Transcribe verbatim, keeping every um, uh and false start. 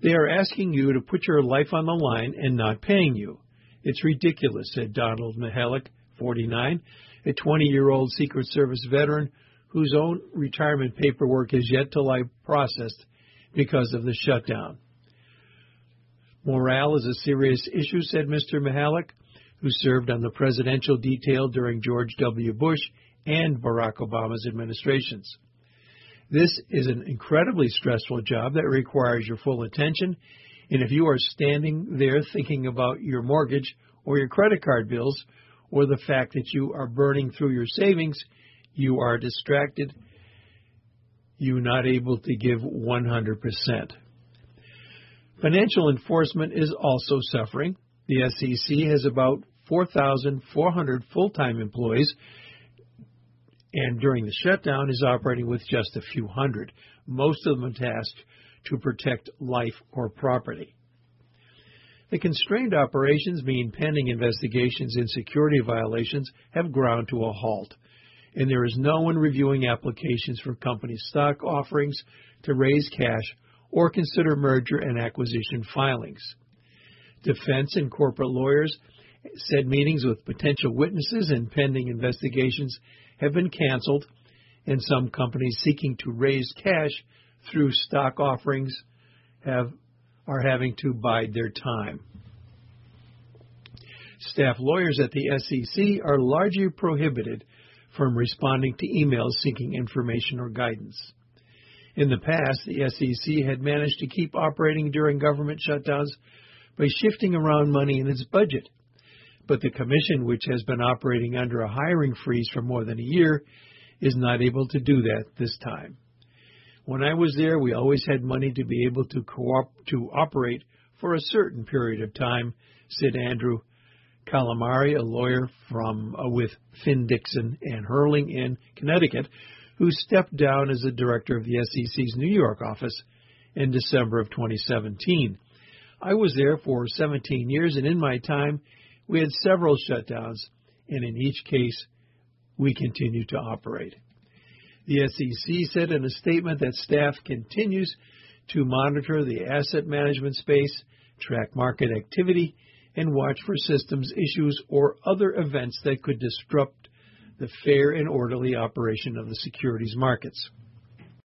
They are asking you to put your life on the line and not paying you. It's ridiculous, said Donald Mihalik, forty-nine, a twenty-year-old Secret Service veteran whose own retirement paperwork is yet to lie processed because of the shutdown. Morale is a serious issue, said Mister Mihalik, who served on the presidential detail during George W. Bush and Barack Obama's administrations. This is an incredibly stressful job that requires your full attention, and if you are standing there thinking about your mortgage or your credit card bills or the fact that you are burning through your savings, you are distracted, you're not able to give one hundred percent. Financial enforcement is also suffering. The S E C has about four thousand four hundred full-time employees, and during the shutdown is operating with just a few hundred, most of them tasked to protect life or property. The constrained operations mean pending investigations in security violations have ground to a halt, and there is no one reviewing applications for company stock offerings to raise cash or consider merger and acquisition filings. Defense and corporate lawyers said meetings with potential witnesses and pending investigations have been canceled, and some companies seeking to raise cash through stock offerings have are having to bide their time. Staff lawyers at the S E C are largely prohibited from responding to emails seeking information or guidance. In the past, the S E C had managed to keep operating during government shutdowns by shifting around money in its budget. But the Commission, which has been operating under a hiring freeze for more than a year, is not able to do that this time. When I was there, we always had money to be able to, co- to operate for a certain period of time, said Andrew Calamari, a lawyer from uh, with Finn Dixon and Hurling in Connecticut, who stepped down as the director of the S E C's New York office in December of twenty seventeen. I was there for seventeen years, and in my time, we had several shutdowns, and in each case, we continued to operate. The S E C said in a statement that staff continues to monitor the asset management space, track market activity, and watch for systems issues or other events that could disrupt the fair and orderly operation of the securities markets.